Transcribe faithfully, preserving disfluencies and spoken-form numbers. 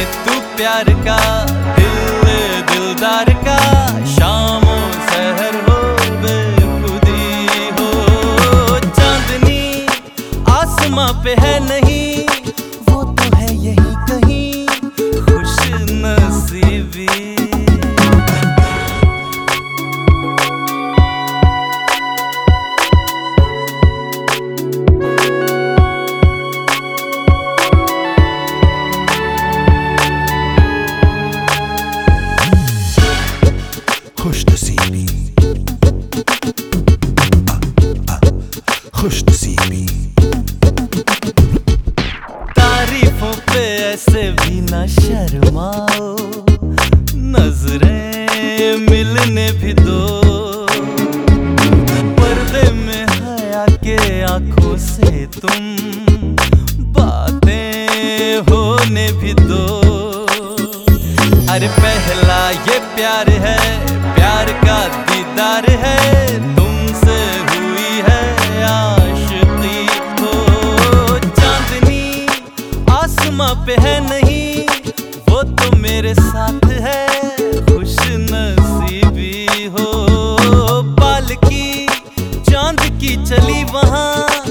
तू प्यार का दिल दिलदार का, शामों सहर हो बेखुदी हो। चांदनी आसमां पे है नहीं, वो तो है यही कहीं खुश नसीबी। खुशनसीबी, खुशनसीबी। तारीफों पे ऐसे भी न शर्माओ, नजरें मिलने भी दो। पर्दे में हया के आंखों से तुम बातें होने भी दो। अरे पहला ये प्यार है, प्यार का दीदार है, तुमसे हुई है आशिकी हो। चांदनी आसमां पे है नहीं, वो तो मेरे साथ है खुश नसीबी हो। पालकी चांद की चली वहां,